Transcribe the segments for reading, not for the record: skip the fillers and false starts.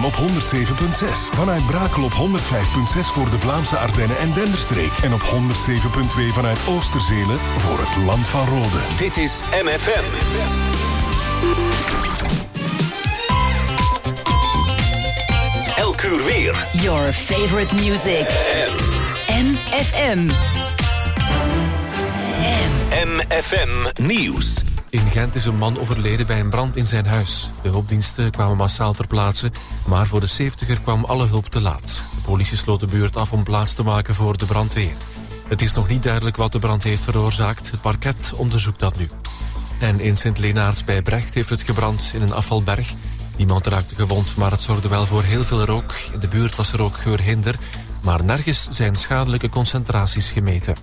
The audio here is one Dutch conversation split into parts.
FM op 107.6. Vanuit Brakel op 105.6 voor de Vlaamse Ardennen en Denderstreek. En op 107.2 vanuit Oosterzele voor het Land van Rode. Dit is MFM. Elk uur weer. Your favorite music. MFM. MFM Nieuws. In Gent is een man overleden bij een brand in zijn huis. De hulpdiensten kwamen massaal ter plaatse, maar voor de 70er kwam alle hulp te laat. De politie sloot de buurt af om plaats te maken voor de brandweer. Het is nog niet duidelijk wat de brand heeft veroorzaakt. Het parket onderzoekt dat nu. En in Sint-Lenaerts bij Brecht heeft het gebrand in een afvalberg. Niemand raakte gewond, maar het zorgde wel voor heel veel rook. In de buurt was er ook geurhinder, maar nergens zijn schadelijke concentraties gemeten.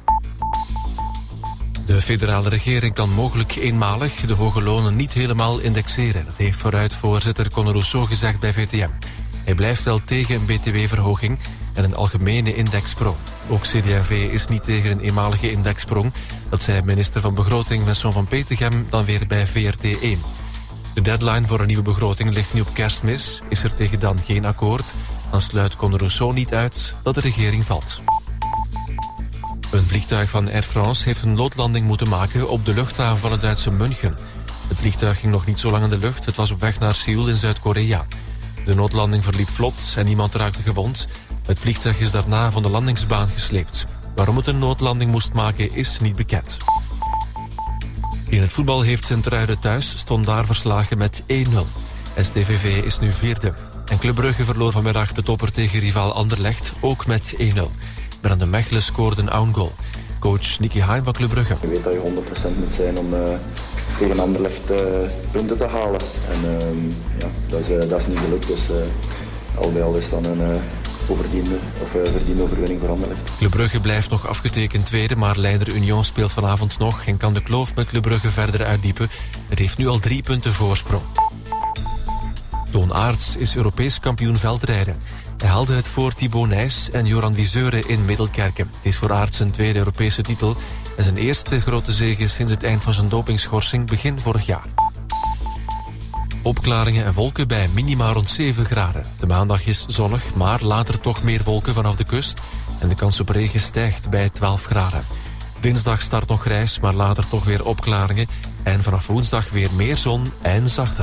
De federale regering kan mogelijk eenmalig de hoge lonen niet helemaal indexeren. Dat heeft vooruitvoorzitter Conor Rousseau gezegd bij VTM. Hij blijft wel tegen een btw-verhoging en een algemene indexsprong. Ook CD&V is niet tegen een eenmalige indexsprong. Dat zei minister van Begroting Vincent van Petegem dan weer bij VRT1. De deadline voor een nieuwe begroting ligt nu op Kerstmis. Is er tegen dan geen akkoord, dan sluit Conor Rousseau niet uit dat de regering valt. Een vliegtuig van Air France heeft een noodlanding moeten maken op de luchthaven van het Duitse München. Het vliegtuig ging nog niet zo lang in de lucht, het was op weg naar Seoul in Zuid-Korea. De noodlanding verliep vlot en niemand raakte gewond. Het vliegtuig is daarna van de landingsbaan gesleept. Waarom het een noodlanding moest maken is niet bekend. In het voetbal heeft Sint-Truiden thuis Stondaar verslagen met 1-0. STVV is nu vierde. En Club Brugge verloor vanmiddag de topper tegen rivaal Anderlecht, ook met 1-0. Brandon Mechelen scoorde een own goal. Coach Nicky Haim van Club Brugge. Je weet dat je 100% moet zijn om tegen Anderlecht punten te halen. En dat is niet gelukt. Dus al bij al is dan een verdiende overwinning voor Anderlecht. Club Brugge blijft nog afgetekend tweede, maar leider Union speelt vanavond nog en kan de kloof met Club Brugge verder uitdiepen. Het heeft nu al 3 punten voorsprong. Toon Aerts is Europees kampioen veldrijden. Hij haalde het voor Thibaut Nys en Joran Wieseuren in Middelkerken. Het is voor Aerts zijn tweede Europese titel en zijn eerste grote zege sinds het eind van zijn dopingschorsing begin vorig jaar. Opklaringen en wolken bij minima rond 7 graden. De maandag is zonnig, maar later toch meer wolken vanaf de kust en de kans op regen stijgt bij 12 graden. Dinsdag start nog grijs, maar later toch weer opklaringen en vanaf woensdag weer meer zon en zachter.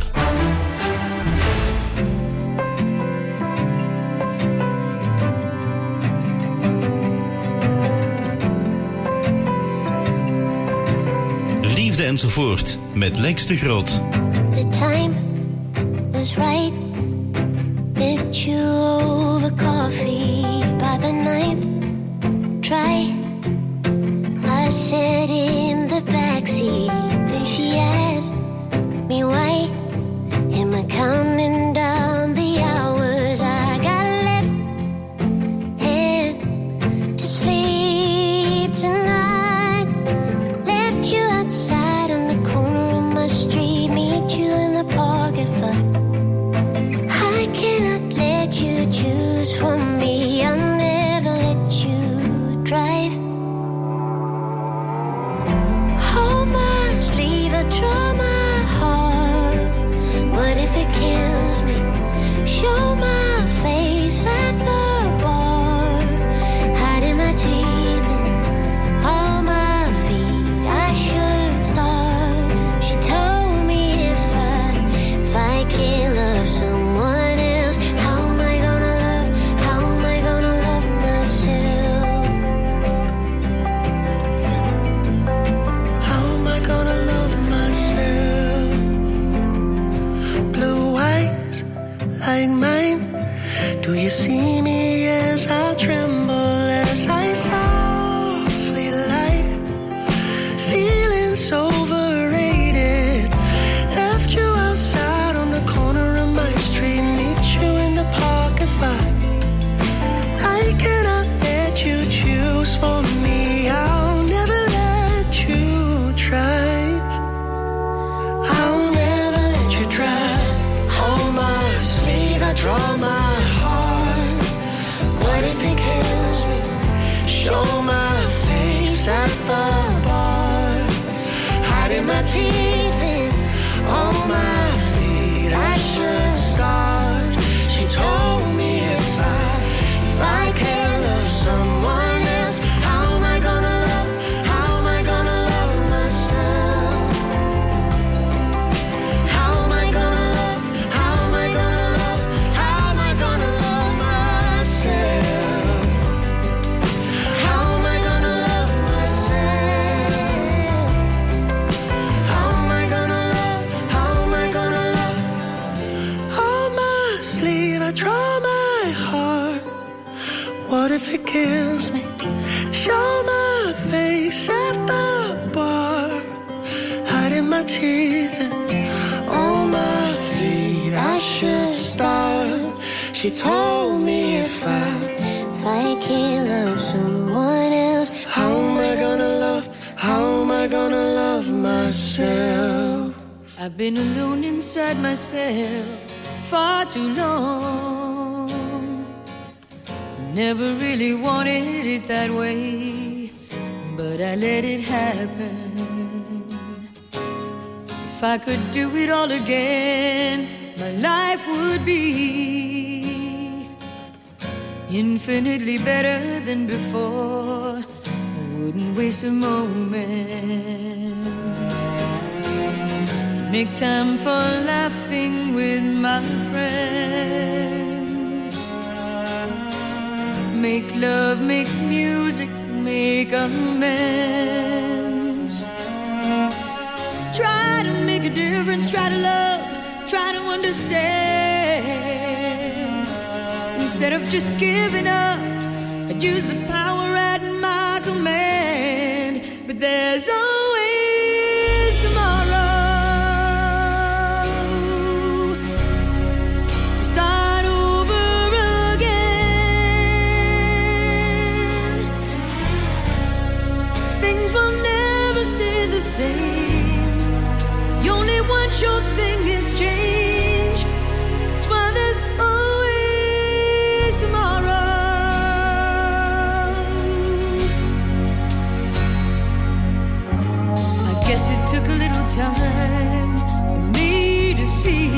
Liefde enzovoort met Lex de Groot. The time was right. Met you over coffee by the ninth try. I sat in the backseat. Then she asked me why. Am I counting down the hours I got left? And to sleep tonight. Left you outside on the corner of my street. Meet you in the park at 5. I cannot let you choose for me. I'll never let you drive. Hold my sleeve, I draw my heart. What if it kills me? Show my face at the bar. Hiding my teeth and all my feet. I should start. She told me if I can't love someone else, how am I gonna love myself? How am I gonna love myself? Blue eyes like mine. Do you see me as I tremble, as I softly lie? Feelings overrated. Left you outside on the corner of my street. Meet you in the park at 5. I cannot let you choose for me. I'll never let you drive. I'll never let you drive. Hold my sleeve, I draw my heart. What if it kills me? Show my face at the bar. Hiding my teeth in all my feet. I should start. She told if it kills me. Show my face at the bar, hiding my teeth and all my feet. I should start. She told me if I can't love someone else, how am I gonna love? How am I gonna love myself? I've been alone inside myself far too long. Never really wanted it that way, but I let it happen. If I could do it all again, my life would be infinitely better than before. I wouldn't waste a moment. Make time for laughing with my friends. Make love, make music, make amends. Try to make a difference, try to love, try to understand. Instead of just giving up, I'd use the power at my command. But there's always tomorrow. The same. The only one sure thing is change. That's why there's always tomorrow. I guess it took a little time for me to see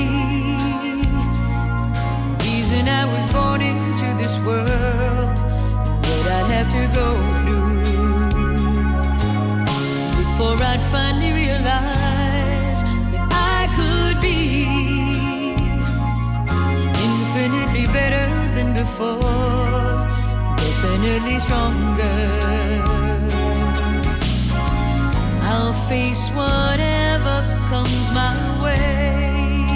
the reason I was born into this world, what I'd have to go through before I'd finally realize that I could be infinitely better than before, definitely stronger. I'll face whatever comes my way,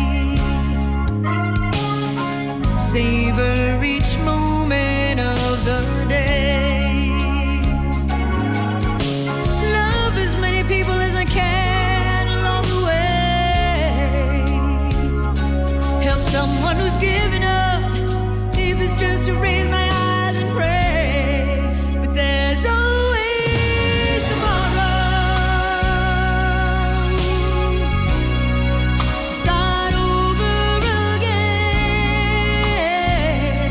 savor each moment of the day. People as I can along the way. Help someone who's giving up, if it's just to raise my eyes and pray. But there's always tomorrow to start over again.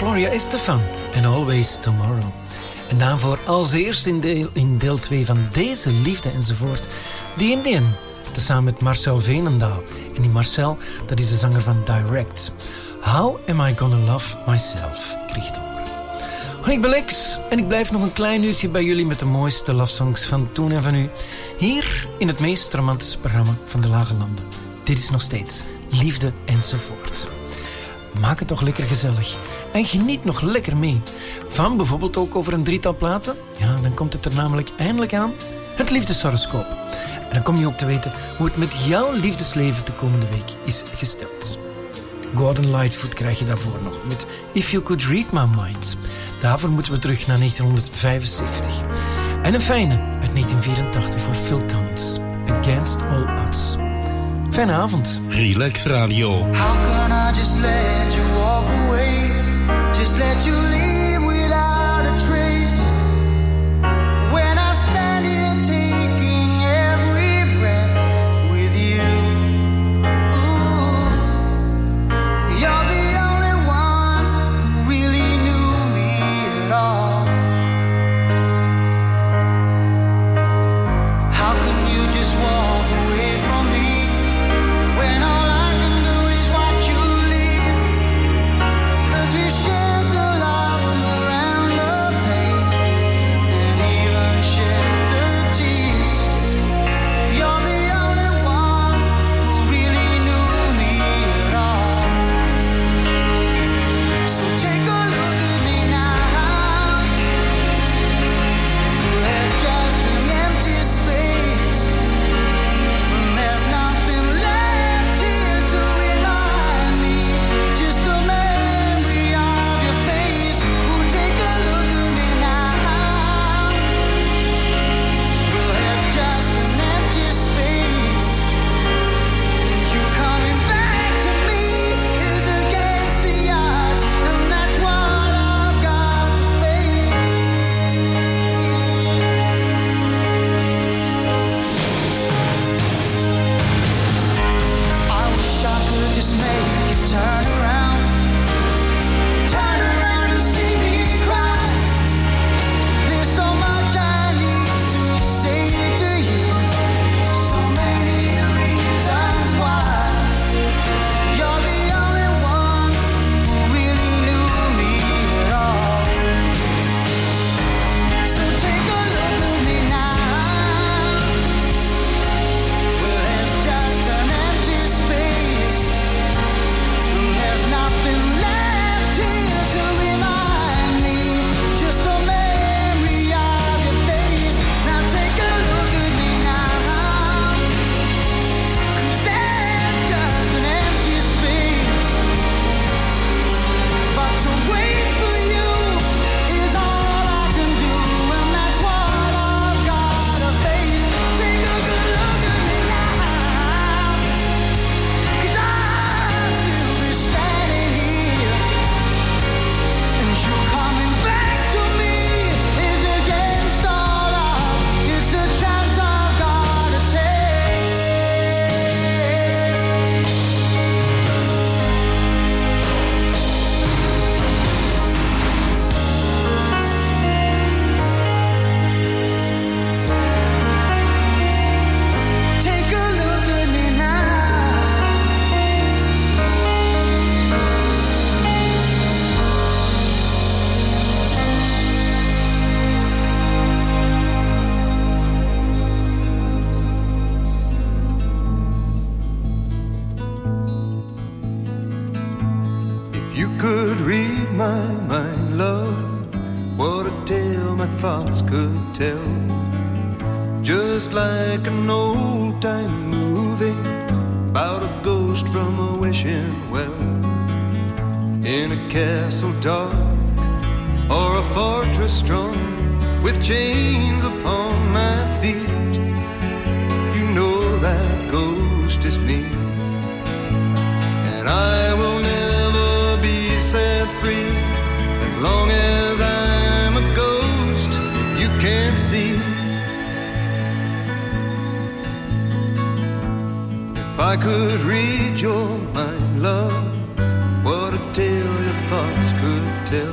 Gloria Estefan en Always Tomorrow. En daarvoor als eerst in deel 2 van deze Liefde enzovoort, The Indian, tezamen met Marcel Veenendaal. En die Marcel, dat is de zanger van Direct. How am I gonna love myself? Kreeg het horen. Hoi, ik ben Lex en ik blijf nog een klein uurtje bij jullie met de mooiste love songs van toen en van nu. Hier in het meest romantische programma van de Lage Landen. Dit is nog steeds Liefde enzovoort. Maak het toch lekker gezellig. En geniet nog lekker mee. Van bijvoorbeeld ook over een drietal platen. Ja, dan komt het er namelijk eindelijk aan. Het liefdeshoroscoop. En dan kom je ook te weten hoe het met jouw liefdesleven de komende week is gesteld. Gordon Lightfoot krijg je daarvoor nog met If You Could Read My Mind. Daarvoor moeten we terug naar 1975. En een fijne uit 1984 voor Phil Collins. Against All Odds. Fijne avond. Relax Radio. How can I just let you walk away? Just let you leave without a trace. When I stand here taking every breath with you. Ooh, you're the only one who really knew me at all. How can you just walk away from me when all I can do is watch you leave? 'Cause we shared the laughter and the pain, and even shared the tears. You're the only one who really knew me at all. So take a look at me now. There's just an empty space, and there's nothing left here to remind me. Just the memory of your face. Oh, take a look at me now. There's just an empty space, and you coming back to me is against the odds, and that's what I've got to face. I wish I could just make you turn around and see me cry. There's so much I need to say to you, so many reasons why. You're the only one who really knew me at all. So take a look at me now. Well, there's just an empty space, and there's nothing left here to remind me. Just a memory of your face. Now take a look at me now. 'Cause there's just an empty space. But to wait for you is all I can do, and that's what I've got to face. Take a good look at me now. 'Cause I'll still be standing here, and you coming back to me is against all odds. It's a chance I've got to take. Take a look at me now. If you could read my mind, love, what a tale my thoughts could tell. Just like an old-time movie about a ghost from a wishing well. In a castle dark or a fortress strong, with chains upon my feet, you know that ghost is me. And I will never be set free as long as I'm a ghost you can't see. If I could read your mind, love, what a tale your thoughts could tell.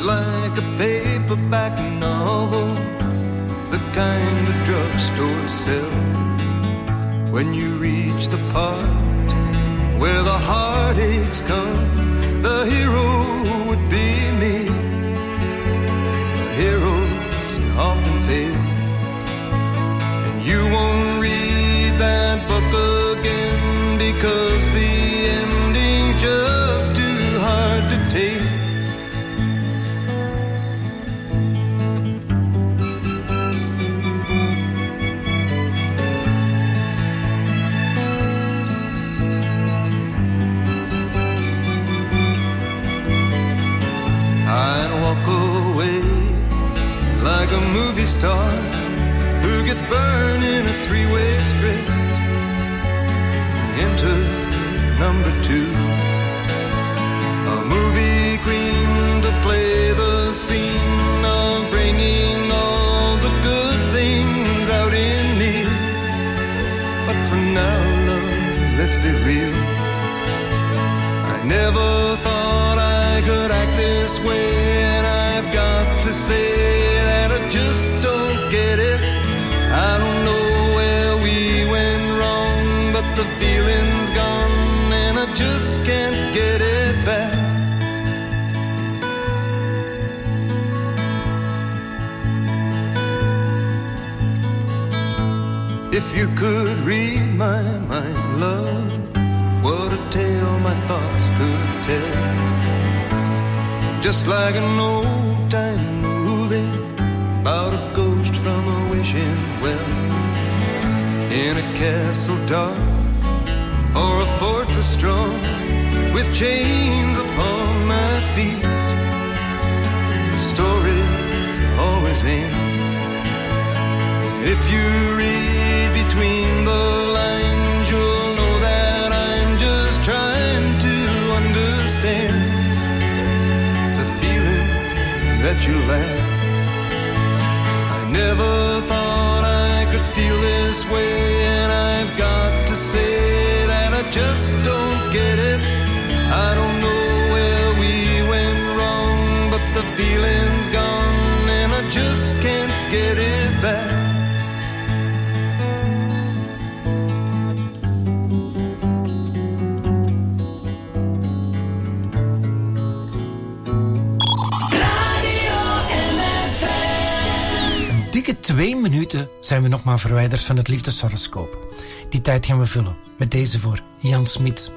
like a paperback novel, the kind the drugstore sells. When you reach the part where the heartaches come, the hero would be me. The heroes often fail, and you won't read that book again because the ending's just too hard to take. I'd walk away like a movie star who gets burned in a three-way script. Enter number two, a movie queen to play the scene of bringing all the good things out in me. But for now, love, let's be real, I never thought I could act this way, and I've got to say that I just don't get it. I don't know where we went wrong, but the feeling's gone and I just can't get it back. If you could read my mind, love, what a tale my thoughts could tell. Just like an old-time movie about a ghost from a wishing well, in a castle dark or a fortress strong with chains upon my feet. The story's always in. If you read between the lines, you'll know that I'm just trying to understand that you laugh. I never thought I could feel this way, and I've got to say that I just don't get it. I don't know where we went wrong, but the feeling's gone and I just can't get it back. Dikke 2 minuten zijn we nog maar verwijderd van het liefdeshoroscoop. Die tijd gaan we vullen met deze voor Jan Smit.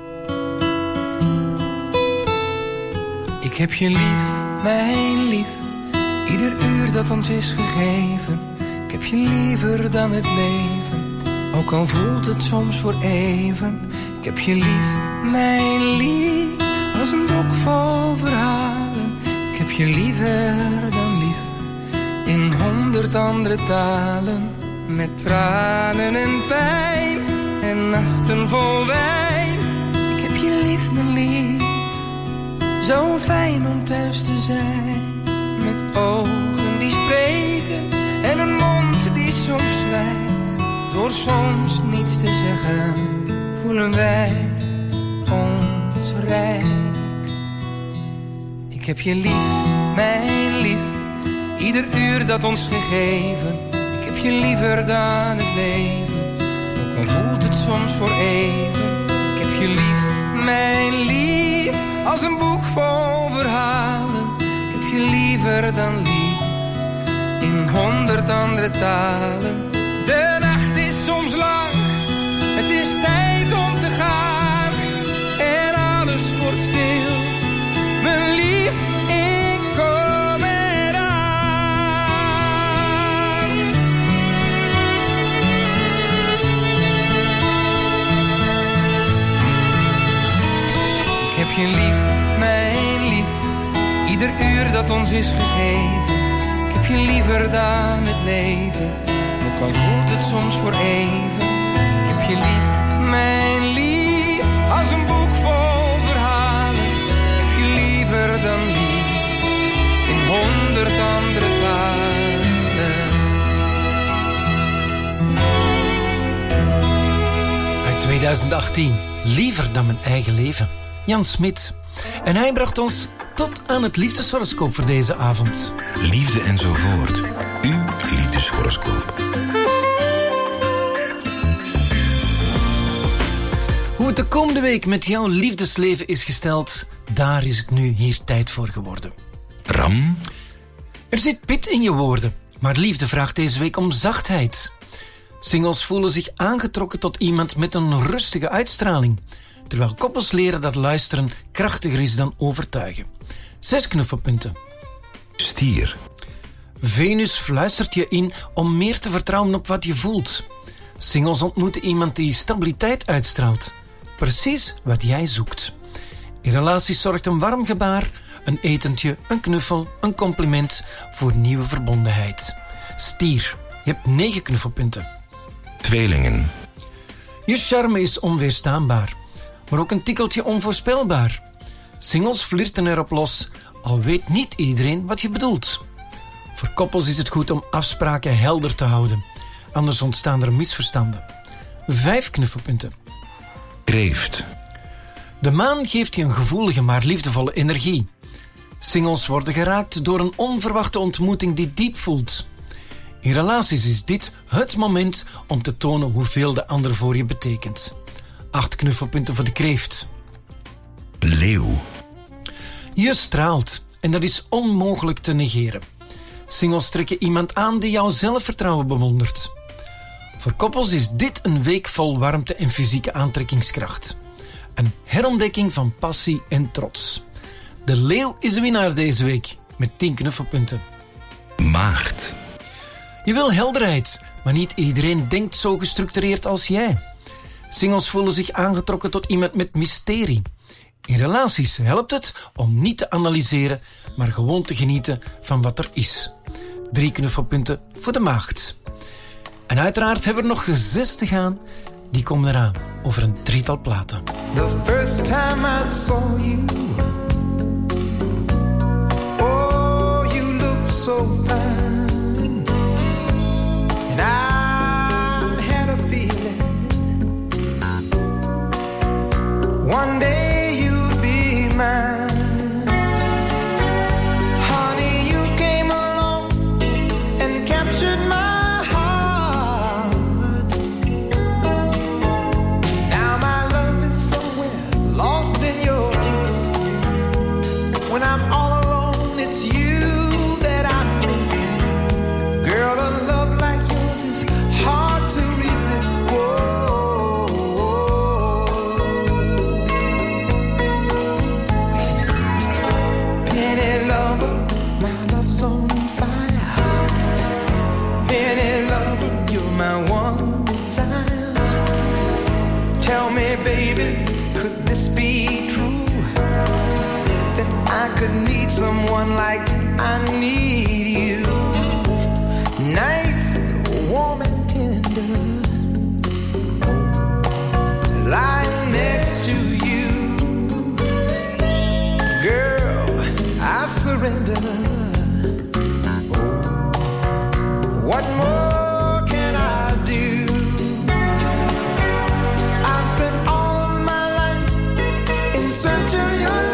Ik heb je lief, mijn lief, ieder uur dat ons is gegeven. Ik heb je liever dan het leven, ook al voelt het soms voor even. Ik heb je lief, mijn lief, als een boek vol verhalen. Ik heb je liever dan lief, in 100 andere talen. Met tranen en pijn en nachten vol wijn. Ik heb je lief, mijn lief, zo fijn om thuis te zijn. Met ogen die spreken en een mond die soms zwijgt. Door soms niets te zeggen voelen wij ons rijk. Ik heb je lief, mijn lief, ieder uur dat ons gegeven. Ik heb je liever dan het leven, ook al voelt het soms voor even. Ik heb je lief, mijn lief, als een boek vol verhalen. Ik heb je liever dan lief, in 100 andere talen. De nacht is soms lang, het is tijd om te gaan. En alles wordt stil, mijn lief, ik kom eraan. Ik heb je lief, mijn lief, ieder uur dat ons is gegeven. Ik heb je liever dan het leven, ook al voelt het soms voor even. Ik heb je lief, mijn lief, als een boek vol verhalen. Ik heb je liever dan lief, in 100 andere talen. Uit 2018, liever dan mijn eigen leven. Jan Smit. En hij bracht ons tot aan het liefdeshoroscoop voor deze avond. Liefde enzovoort. Uw liefdeshoroscoop. Hoe het de komende week met jouw liefdesleven is gesteld, daar is het nu hier tijd voor geworden. Ram. Er zit pit in je woorden, maar liefde vraagt deze week om zachtheid. Singles voelen zich aangetrokken tot iemand met een rustige uitstraling, terwijl koppels leren dat luisteren krachtiger is dan overtuigen. 6 knuffelpunten. Stier. Venus fluistert je in om meer te vertrouwen op wat je voelt. Singles ontmoeten iemand die stabiliteit uitstraalt. Precies wat jij zoekt. In relaties zorgt een warm gebaar, een etentje, een knuffel, een compliment voor nieuwe verbondenheid. Stier, je hebt 9 knuffelpunten. Tweelingen. Je charme is onweerstaanbaar, maar ook een tikkeltje onvoorspelbaar. Singles flirten erop los, al weet niet iedereen wat je bedoelt. Voor koppels is het goed om afspraken helder te houden. Anders ontstaan er misverstanden. 5 knuffelpunten. Kreeft. De maan geeft je een gevoelige maar liefdevolle energie. Singles worden geraakt door een onverwachte ontmoeting die diep voelt. In relaties is dit het moment om te tonen hoeveel de ander voor je betekent. 8 knuffelpunten voor de kreeft. Leeuw. Je straalt en dat is onmogelijk te negeren. Singles trekken iemand aan die jouw zelfvertrouwen bewondert. Voor koppels is dit een week vol warmte en fysieke aantrekkingskracht. Een herontdekking van passie en trots. De leeuw is de winnaar deze week met 10 knuffelpunten. Maagd. Je wil helderheid, maar niet iedereen denkt zo gestructureerd als jij. Singles voelen zich aangetrokken tot iemand met mysterie. In relaties helpt het om niet te analyseren, maar gewoon te genieten van wat er is. 3 knuffelpunten voor de maagd. En uiteraard hebben we er nog 6 te gaan. Die komen eraan over een 3-tal platen. The first time I saw you, oh, you looked so fine, and I had a feeling one day you'd be mine. Honey, you came along and captured my when I'm all alone, it's you that I miss. Girl, a love like yours is hard to resist. Whoa, Penny lover, my love's on fire. Penny lover, you're my one desire. Tell me, baby, could this be true? I could need someone like I need you. Nights warm and tender, lying next to you. Girl, I surrender. What more can I do? I spent all of my life in search of your love.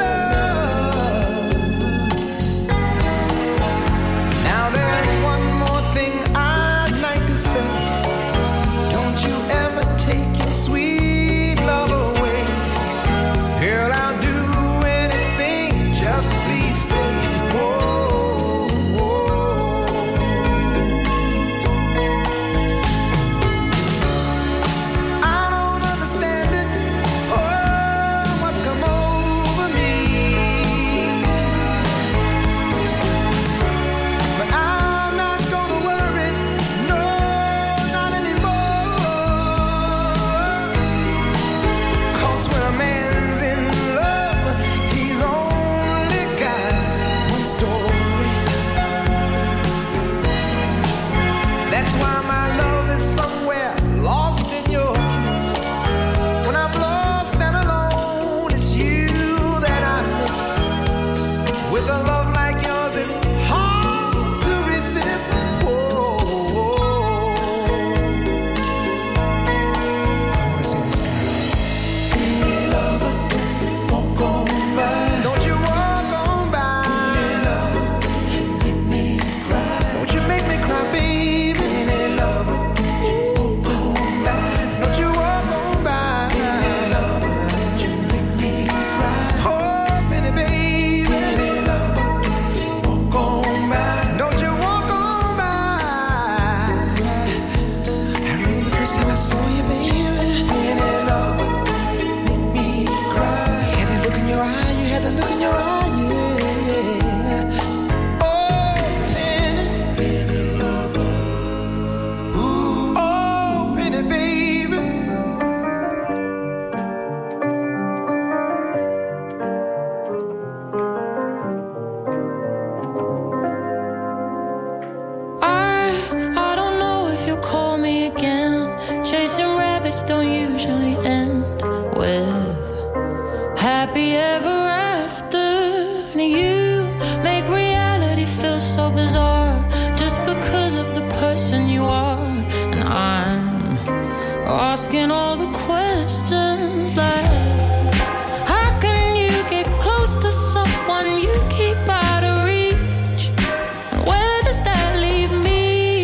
don't usually end with happy ever after. And you make reality feel so bizarre just because of the person you are. And I'm asking all the questions like, how can you get close to someone you keep out of reach? And where does that leave me?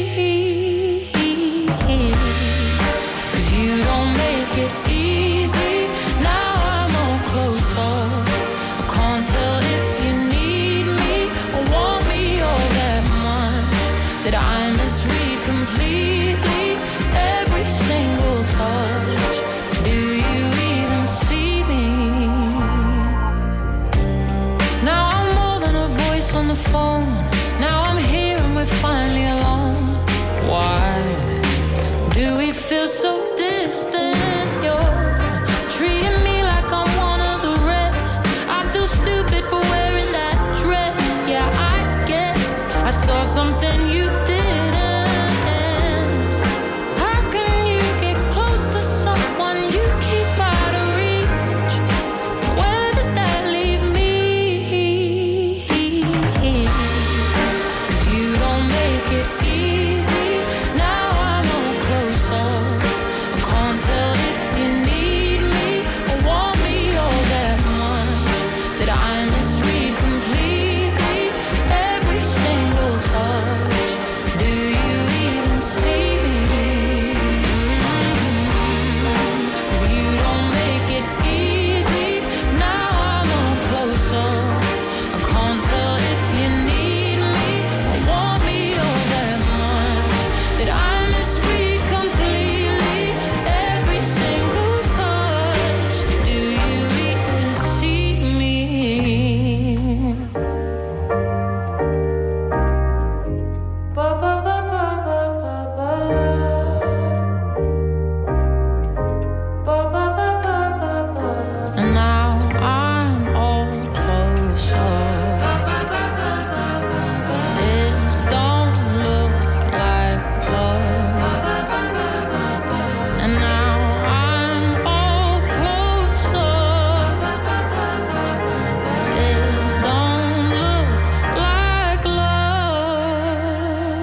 'Cause you don't make it easy. Now I'm all closer. I can't tell if you need me or want me all that much, that I misread completely every single touch. Do you even see me? Now I'm more than a voice on the phone. Now I'm here and we're finally alone. Why do we feel so distant? You're treating me like I'm one of the rest. I feel stupid for wearing that dress. Yeah, I guess I saw something you didn't. How can you get close to someone you keep out of reach? Where does that leave me? 'Cause you don't make it easy. Now I'm all closer. I can't tell if you need me or want me all that much, that I misread completely every single touch. Do you even see me? 'Cause you don't make it easy. Now I'm all closer. I can't tell if you need me or want me all that much, that I misread completely every single touch. Do you even see me? Ba ba ba ba ba ba ba. Ba ba ba ba ba ba. And now I'm all closer. It don't look like love. And now I'm all closer. It don't look like love.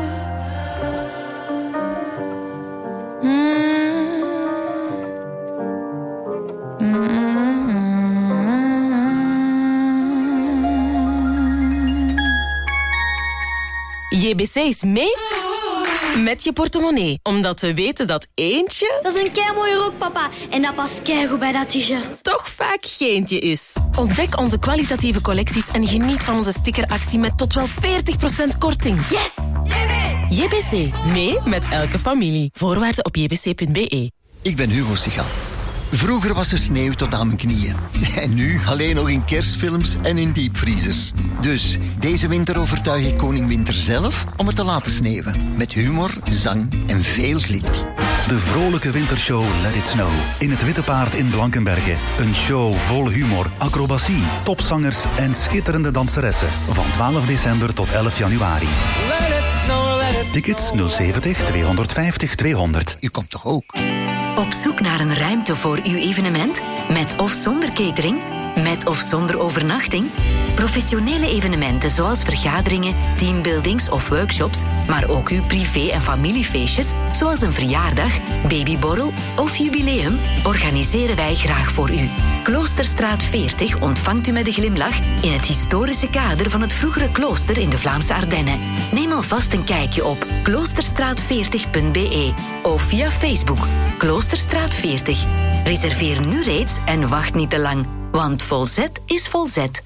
JBC is mee met je portemonnee. Omdat we weten dat eentje Dat is een keimooie rok, papa. En dat past keigoed bij dat t-shirt. toch vaak geentje is. Ontdek onze kwalitatieve collecties en geniet van onze stickeractie met tot wel 40% korting. Yes! JBC, mee met elke familie. Voorwaarden op jbc.be. Ik ben Hugo Sigal. Vroeger was er sneeuw tot aan mijn knieën. En nu alleen nog in kerstfilms en in diepvriezers. Dus deze winter overtuig ik koning Winter zelf om het te laten sneeuwen. Met humor, zang en veel glitter. De vrolijke wintershow Let It Snow. In het Witte Paard in Blankenberge. Een show vol humor, acrobatie, topzangers en schitterende danseressen. Van 12 december tot 11 januari. Let it snow, let it Tickets 070 250 200. U komt toch ook? Op zoek naar een ruimte voor uw evenement? Met of zonder catering? Met of zonder overnachting? Professionele evenementen zoals vergaderingen, teambuildings of workshops, maar ook uw privé- en familiefeestjes, zoals een verjaardag, babyborrel of jubileum, organiseren wij graag voor u. Kloosterstraat 40 ontvangt u met een glimlach in het historische kader van het vroegere klooster in de Vlaamse Ardennen. Neem alvast een kijkje op kloosterstraat40.be of via Facebook Kloosterstraat 40. Reserveer nu reeds en wacht niet te lang, want Volzet is Volzet.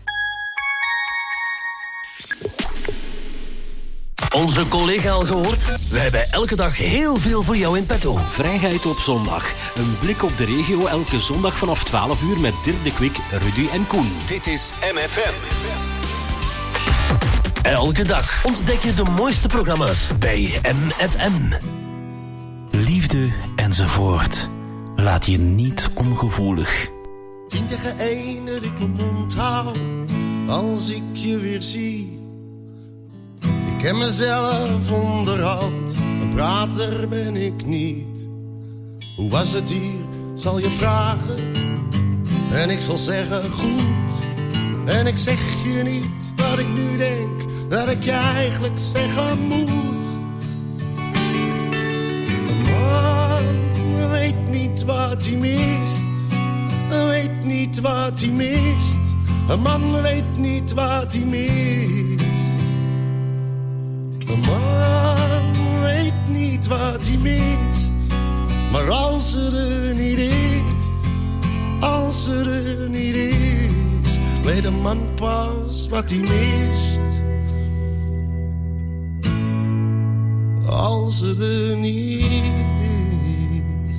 Onze collega al gehoord? Wij hebben elke dag heel veel voor jou in petto. Vrijheid op zondag. Een blik op de regio elke zondag vanaf 12 uur met Dirk de Kwik, Rudy en Koen. Dit is MFM. Elke dag ontdek je de mooiste programma's bij MFM. Liefde enzovoort. Laat je niet ongevoelig. Denk je één dat ik mijn mond hou als ik je weer zie? Ik heb mezelf onderhand, een prater ben ik niet. Hoe was het hier, zal je vragen. En ik zal zeggen goed. En ik zeg je niet wat ik nu denk, dat ik je eigenlijk zeggen moet. Een man weet niet wat hij mist. Weet niet wat hij mist. Een man weet niet wat hij mist. Een man weet niet wat hij mist. Maar als ze er niet is, als ze er niet is, weet een man pas wat hij mist. Als ze er niet is.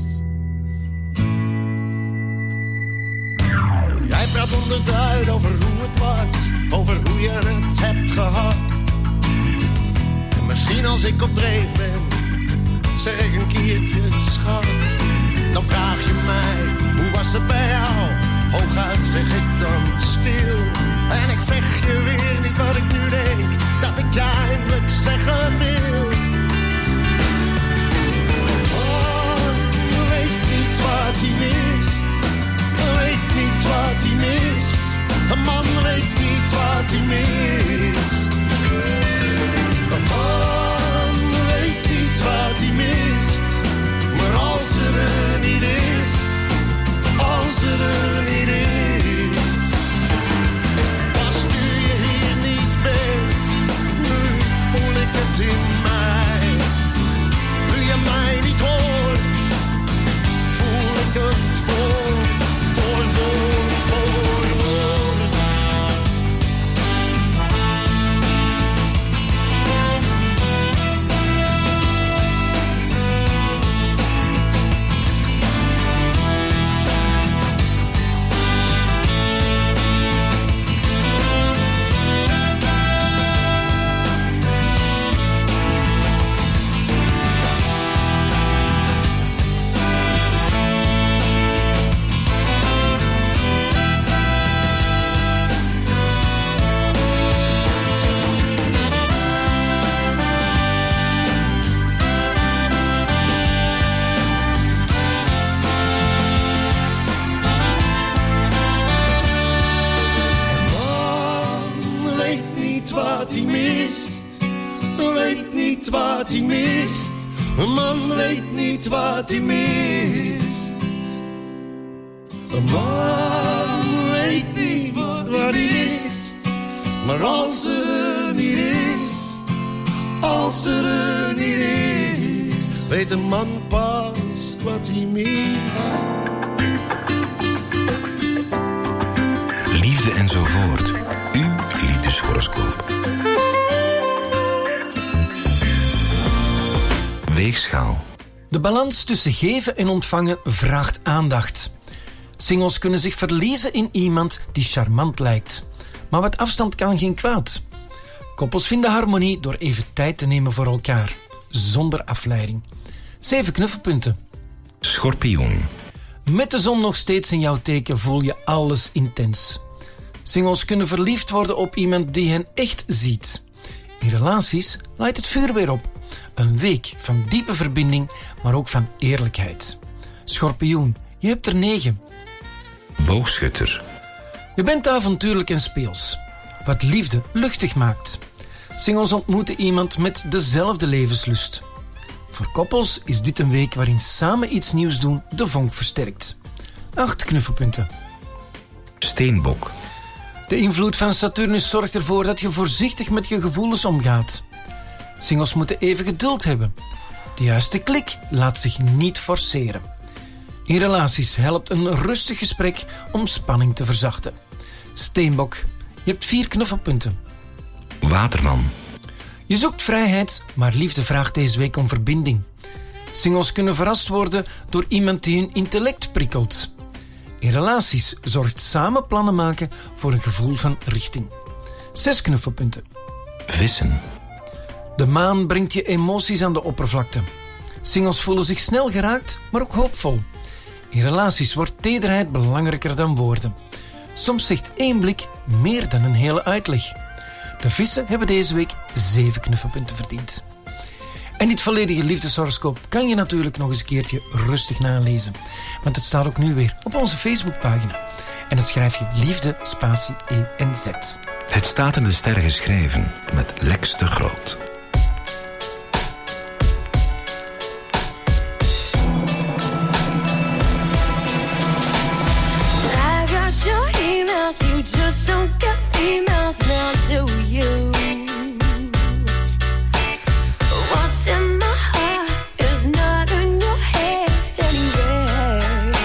Jij praat onderduid over hoe het was, over hoe je het hebt gehad. En misschien als ik op dreef ben, zeg ik een keertje schat. Dan vraag je mij, hoe was het bij jou? Hooguit zeg ik dan stil. En ik zeg je weer niet wat ik nu denk, dat ik je eindelijk zeggen wil. Oh, weet niet wat hij mist. Weet niet wat hij mist. Een man weet niet wat hij mist. Een man weet niet wat hij mist. Maar als ze er niet is, als ze er niet is. Pas nu je hier niet bent, nu voel ik het in mij. Nu je mij niet hoort, voel ik het woord voor woord voor woord. Wat hij mist. Een man weet niet wat hij mist. Een man weet niet wat hij mist. Maar als ze er niet is, als ze er niet is, weet een man pas wat hij mist. Liefde enzovoort. Uw liefdeshoroscoop. Weegschaal. De balans tussen geven en ontvangen vraagt aandacht. Singles kunnen zich verliezen in iemand die charmant lijkt. Maar wat afstand kan geen kwaad. Koppels vinden harmonie door even tijd te nemen voor elkaar. Zonder afleiding. 7 knuffelpunten. Schorpioen. Met de zon nog steeds in jouw teken voel je alles intens. Singles kunnen verliefd worden op iemand die hen echt ziet. In relaties laait het vuur weer op. Een week van diepe verbinding, maar ook van eerlijkheid. Schorpioen, je hebt er 9. Boogschutter. Je bent avontuurlijk en speels. Wat liefde luchtig maakt. Singles ontmoeten iemand met dezelfde levenslust. Voor koppels is dit een week waarin samen iets nieuws doen de vonk versterkt. 8 knuffelpunten. Steenbok. De invloed van Saturnus zorgt ervoor dat je voorzichtig met je gevoelens omgaat. Singles moeten even geduld hebben. De juiste klik laat zich niet forceren. In relaties helpt een rustig gesprek om spanning te verzachten. Steenbok, je hebt 4 knuffelpunten. Waterman. Je zoekt vrijheid, maar liefde vraagt deze week om verbinding. Singles kunnen verrast worden door iemand die hun intellect prikkelt. In relaties zorgt samen plannen maken voor een gevoel van richting. 6 knuffelpunten. Vissen. De maan brengt je emoties aan de oppervlakte. Singles voelen zich snel geraakt, maar ook hoopvol. In relaties wordt tederheid belangrijker dan woorden. Soms zegt 1 blik meer dan een hele uitleg. De vissen hebben deze week 7 knuffelpunten verdiend. En dit volledige liefdeshoroscoop kan je natuurlijk nog eens een keertje rustig nalezen. Want het staat ook nu weer op onze Facebookpagina. En dat schrijf je liefde, spatie, E-N-Z. Het staat in de sterren geschreven met Lex de Groot. I got your emails, you just don't get females now, do you? What's in my heart is not in your head anyway.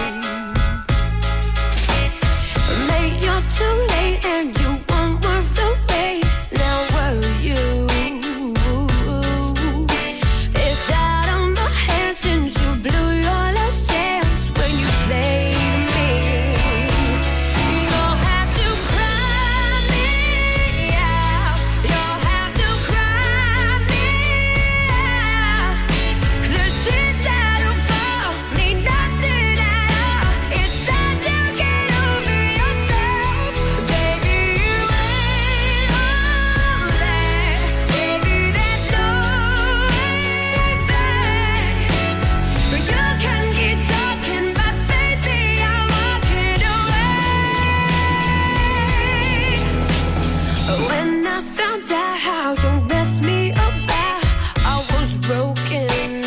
Mate, you're too late and you won't worth the wait. Now were you? It's out of my hands since you blew your last chance when you played me. You'll have to cry me out. You'll have to cry me out. The tears that'll fall mean nothing at all. It's time to get over yourself, baby. You ain't all that, baby. There's no way back. But you can keep talking, but baby, I'm walking away. When I found out how you messed me about, I was broken.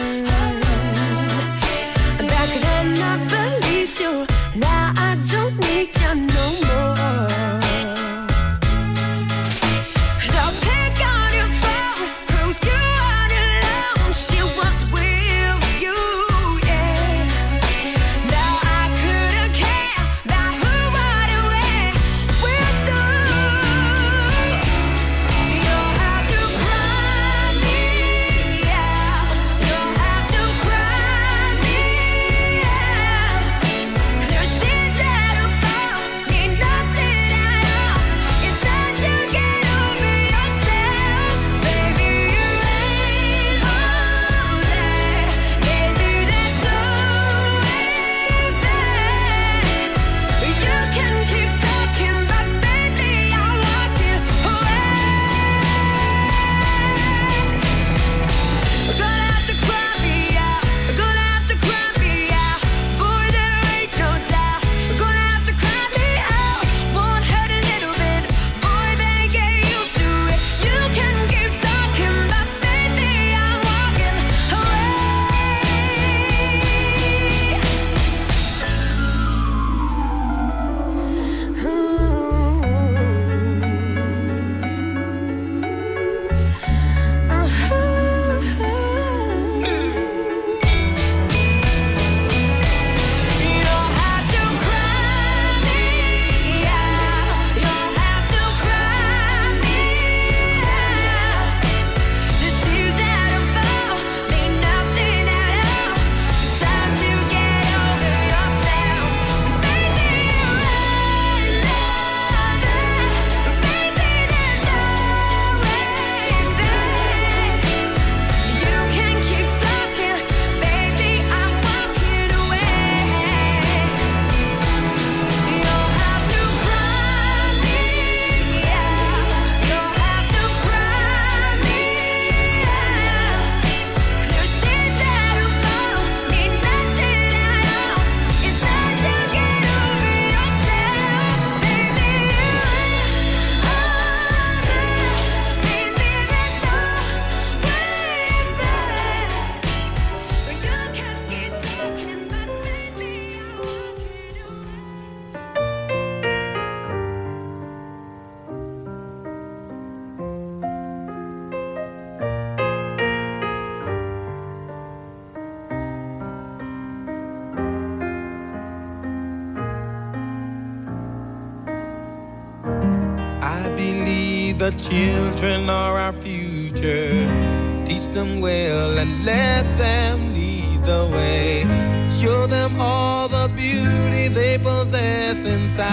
Back then I believed you, now I don't need you no more. The pic on your phone proves you aren't alone. She was with you, yeah. Now I couldn't care about who, what, or where we're through. You'll have to cry me out. You'll have to cry me out. The tears that'll fall mean nothing at all. It's time to get over yourself, baby. You ain't all that, baby. There's no way back. You can keep talking, but baby, I'm walking away. Gonna have to cry me out. Gonna have to cry me out. Boy, there ain't no doubt. Gonna have to cry me out. Won't hurt a little bit. Boy, they get used to it. You can keep talking, but baby, I'm walking away. You'll have to cry me out. You'll have to cry me out. The tears that'll fall mean nothing at all. It's time to get over yourself. 'Cause baby, you ain't all that. Baby, there's no way back. You can keep talking, baby, I'm walking away. You'll have to cry me out. You'll have to cry me out. The tears that'll fall mean nothing at all. It's time to get over yourself, baby. You ain't all that, baby. There's no way back. But you can keep talking, but baby, I'm walking away. I believe the children are our future. Teach them well and let them lead the way. Show them all the beauty they possess inside.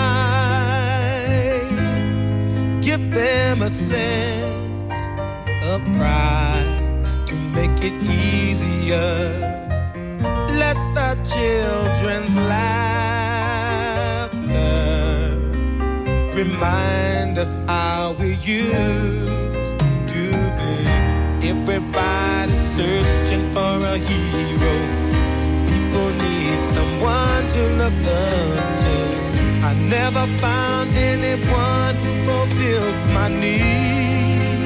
Give them a sense of pride to make it easier. Let the children's laughter remind us how we used to be. Everybody's searching for a hero. People need someone to look up to. I never found anyone who fulfilled my need.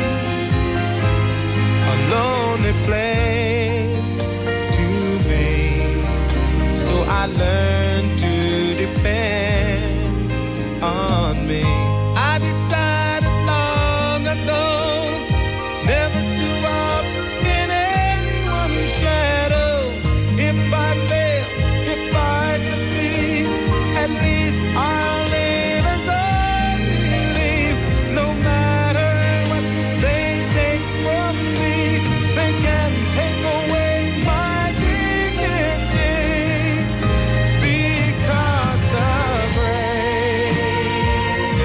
A lonely place to be, so I learned to depend on me. I decided long ago never to walk in anyone's shadow. If I fail, if I succeed, at least I'll live as I believe. No matter what they take from me, they can take away my dignity. Because the greatest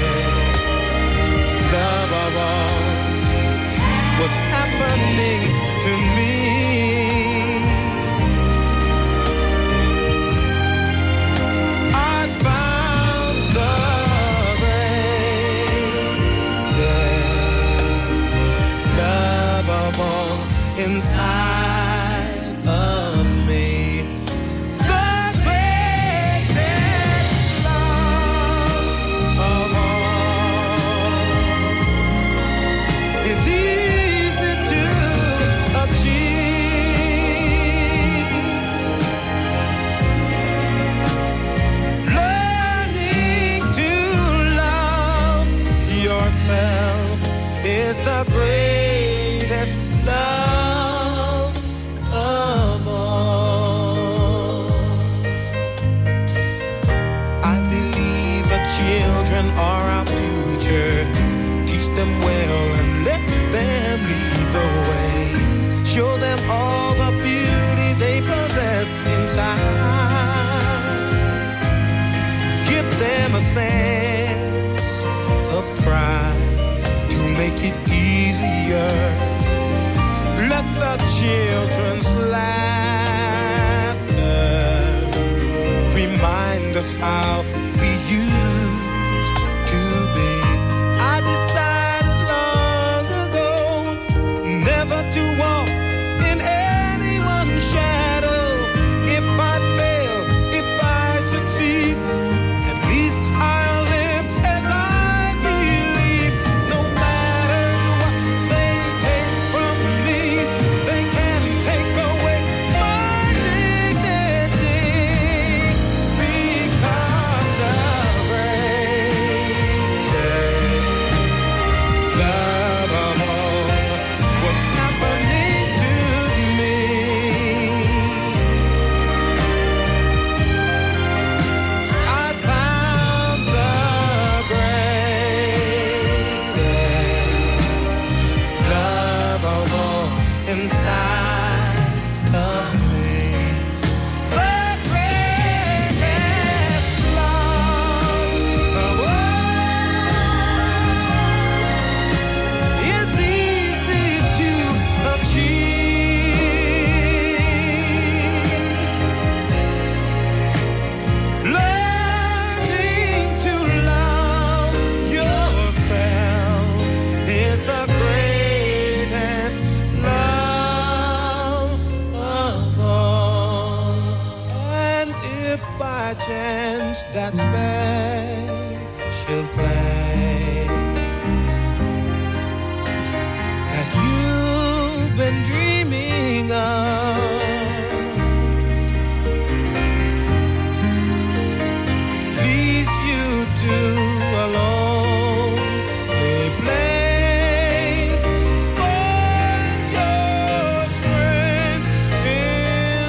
love of all was happening to me. Inside of me, the greatest love of all is easy to achieve. Learning to love yourself is the greatest love. Children are our future. Teach them well and let them lead the way. Show them all the beauty they possess inside. Give them a sense of pride to make it easier. Let the children's laughter remind us how we used to be. I decided long ago never to walk in anyone's shadow. If I fail, if I succeed, at least I'll live as I believe. No matter what they take from me, they can take away my dignity. Because the greatest love of all was happening to me. I found the greatest love of all inside of me. The greatest love of all is easy to achieve. Learning to love yourself is the greatest love of all. And if by chance that special place that you've been dreaming of leads you to a lonely place, find your strength in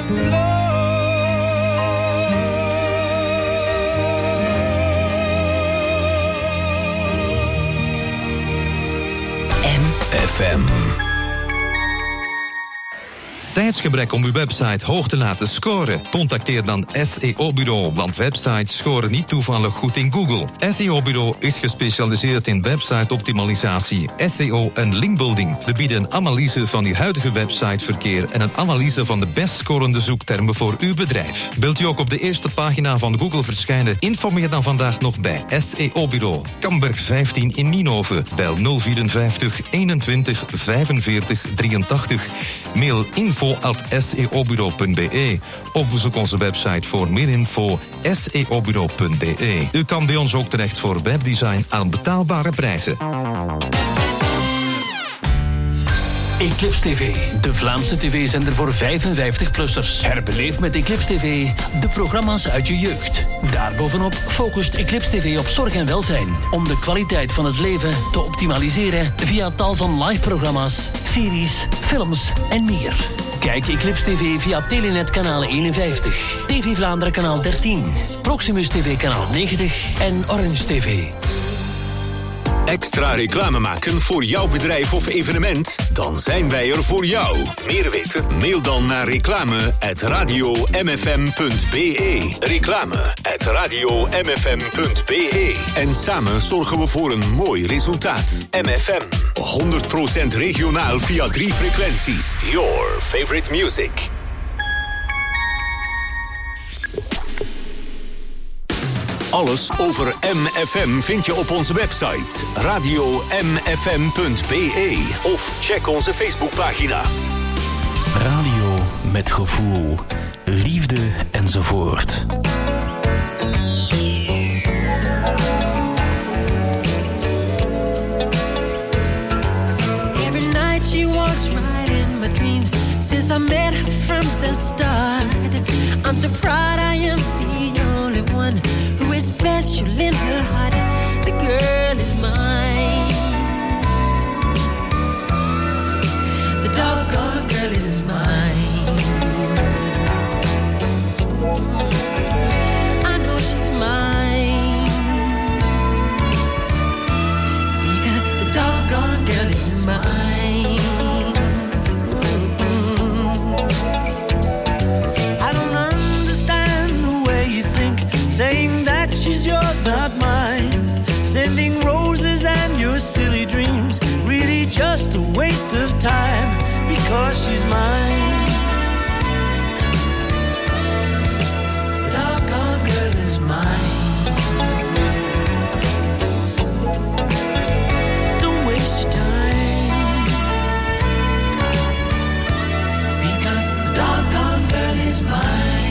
FM. tijdsgebrek om uw website hoog te laten scoren? Contacteer dan SEO-bureau, want websites scoren niet toevallig goed in Google. SEO-bureau is gespecialiseerd in website-optimalisatie, SEO en linkbuilding. We bieden een analyse van uw huidige websiteverkeer en een analyse van de best scorende zoektermen voor uw bedrijf. Wilt u ook op de eerste pagina van Google verschijnen? Informeer dan vandaag nog bij SEO-bureau. Kamberg 15 in Nienhoven. Bel 054 21 45 83. Mail info@seobureau.be of bezoek onze website voor meer info seobureau.be. U kan bij ons ook terecht voor webdesign aan betaalbare prijzen. Eclipse TV, de Vlaamse tv-zender voor 55-plussers. Herbeleef met Eclipse TV de programma's uit je jeugd. Daarbovenop focust Eclipse TV op zorg en welzijn, om de kwaliteit van het leven te optimaliseren via tal van live-programma's, series, films en meer. Kijk Eclipse TV via Telenet kanaal 51, TV Vlaanderen kanaal 13, Proximus TV kanaal 90 en Orange TV. Extra reclame maken voor jouw bedrijf of evenement? Dan zijn wij er voor jou. Meer weten? Mail dan naar reclame@radiomfm.be. Reclame@radiomfm.be. En samen zorgen we voor een mooi resultaat. MFM. 100% regionaal via 3 frequenties. Your favorite music. Alles over MFM vind je op onze website radiomfm.be of check onze Facebookpagina. Radio met gevoel, liefde enzovoort. Every night she walks right in my dreams. Since I met her from the start, I'm so proud I am the only one who is special in her heart. The girl is mine. The doggone girl is mine. I know she's mine. Because the doggone girl is mine. I don't understand the way you think, saying that she's yours, not mine. Sending roses and your silly dreams, really just a waste of time, because she's mine. The doggone girl is mine. Don't waste your time, because the doggone girl is mine.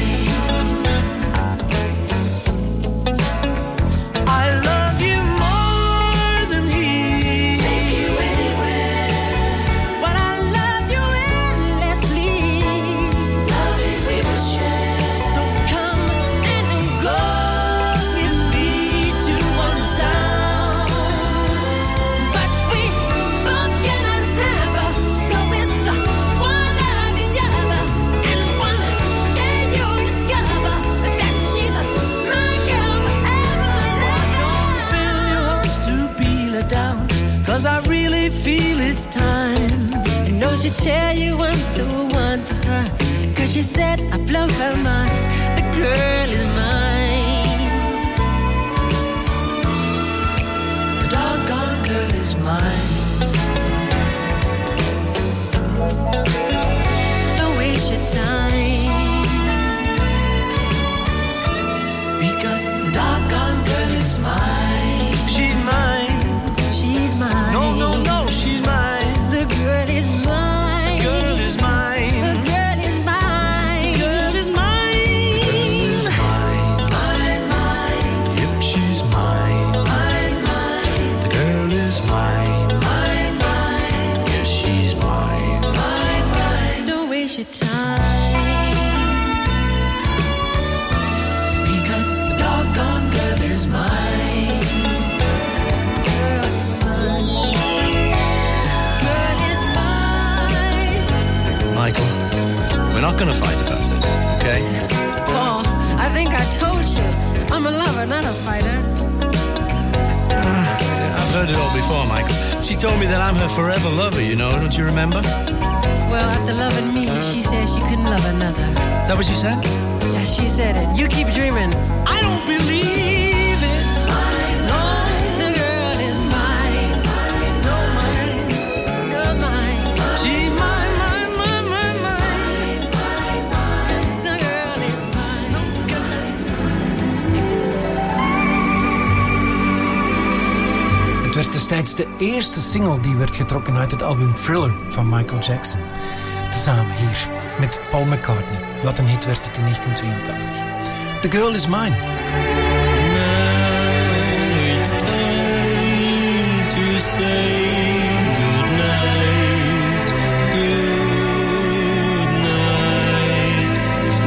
Cause I really feel it's time. I know she'd tell you I'm the one for her, cause she said I blow her mind. The girl is mine. The doggone girl is mine. Don't waste your time, because the doggone girl is mine. She's mine. No, no, no, she's mine. The girl is mine. Girl is mine. The girl is mine. Girl is mine. Girl is mine. Mine, mine. Yep, she's mine. Mine, mine. The girl is mine. Mine, mine. Yes, she's mine. Mine, mine. Don't waste your time, because the doggone girl is mine. Michael, we're not going to fight about this, okay? Paul, I think I told you. I'm a lover, not a fighter. I've heard it all before, Michael. She told me that I'm her forever lover, you know, don't you remember? Well, after loving me, she said she couldn't love another. Is that what she said? Yeah, she said it. You keep dreaming. I don't believe it. No, the girl is mine. No, mine. You're mine. She's mine, mine, mine, mine, mine. The girl is mine. No, girl is mine. Het werd destijds de eerste single die werd getrokken uit het album Thriller van Michael Jackson. Tezamen hier met Paul McCartney. Wat een hit werd het in 1982. The Girl Is Mine. Now it's time to say goodnight, goodnight,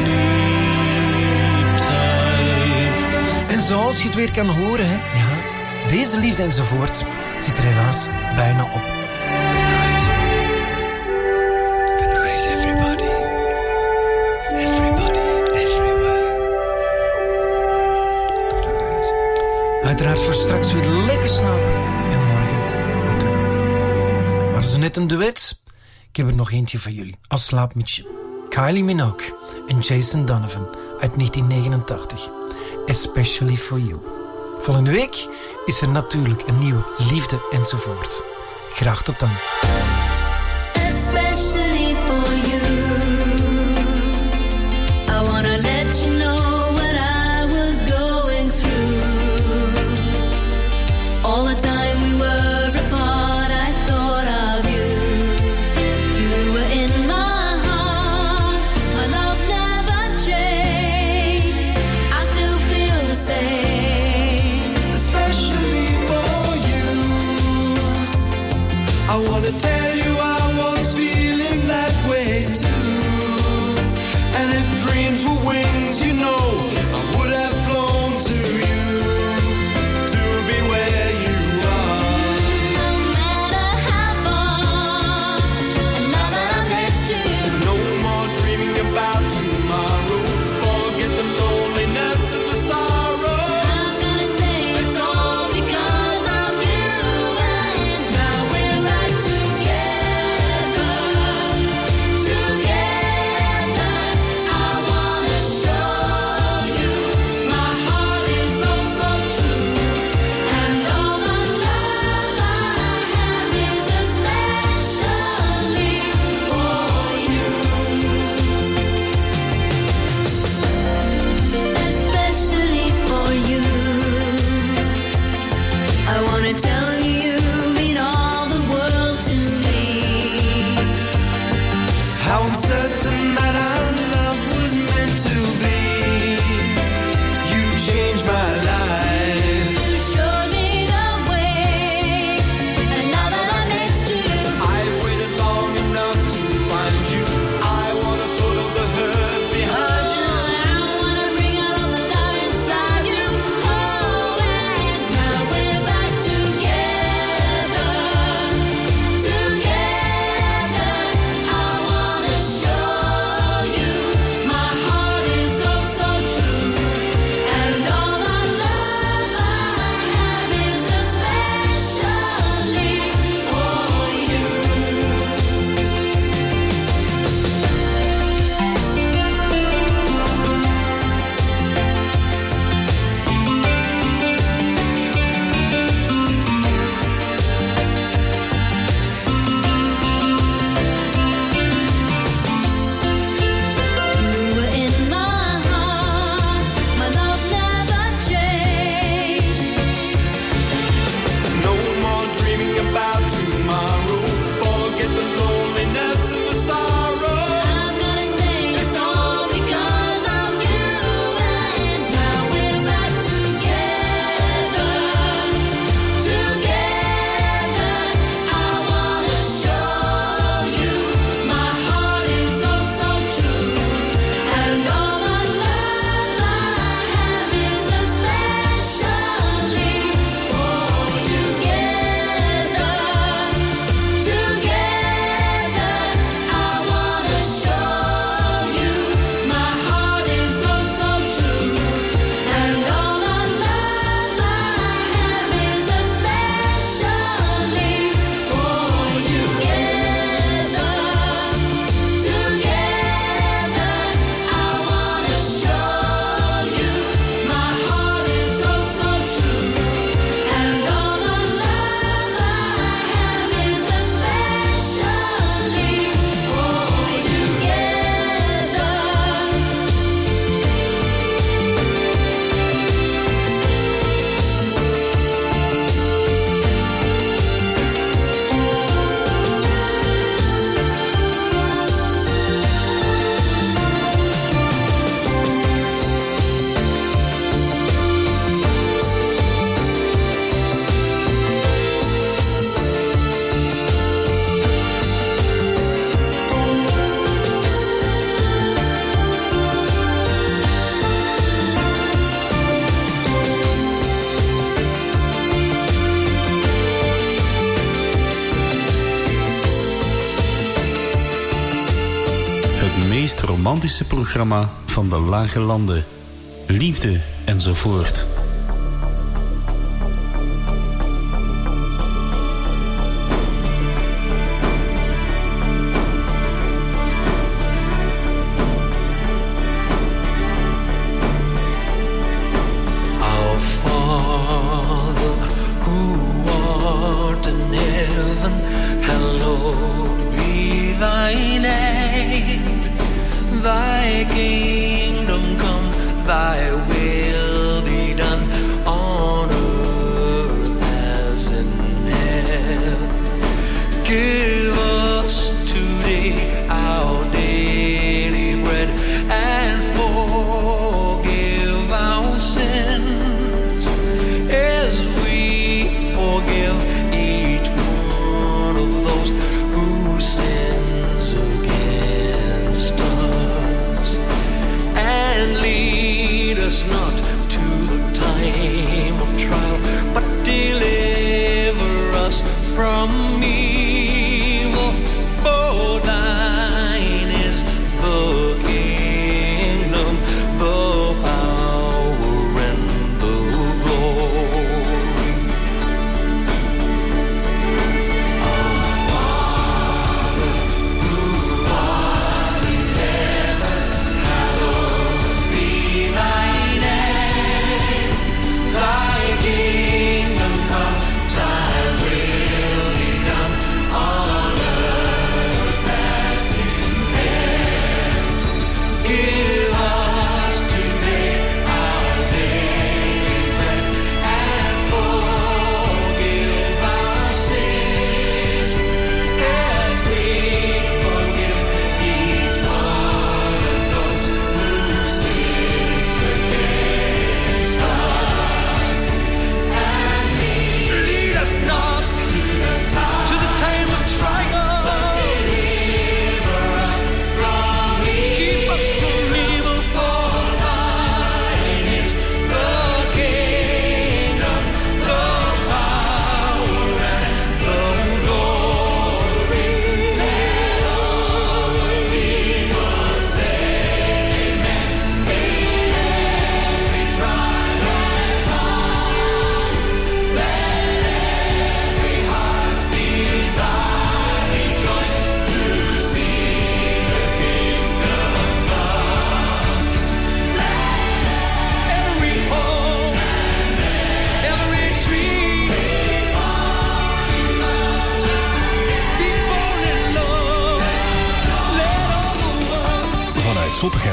sleep tight. En zoals je het weer kan horen, hè? Ja, deze liefde enzovoort zit er helaas bijna op. Uiteraard voor straks weer lekker slapen en morgen goed terug op. Waren ze net een duet? Ik heb er nog eentje voor jullie als slaapmutsje. Kylie Minogue en Jason Donovan uit 1989. Especially for You. Volgende week is er natuurlijk een nieuwe liefde enzovoort. Graag tot dan. Especially for you, I wanna let you know what I was going through. All the time we were apart, I thought of you. You were in my heart, my love never changed. I still feel the same. Especially for you, I wanna tell you I was feeling romantische programma van de Lage Landen. Liefde enzovoort. Thy name, thy kingdom.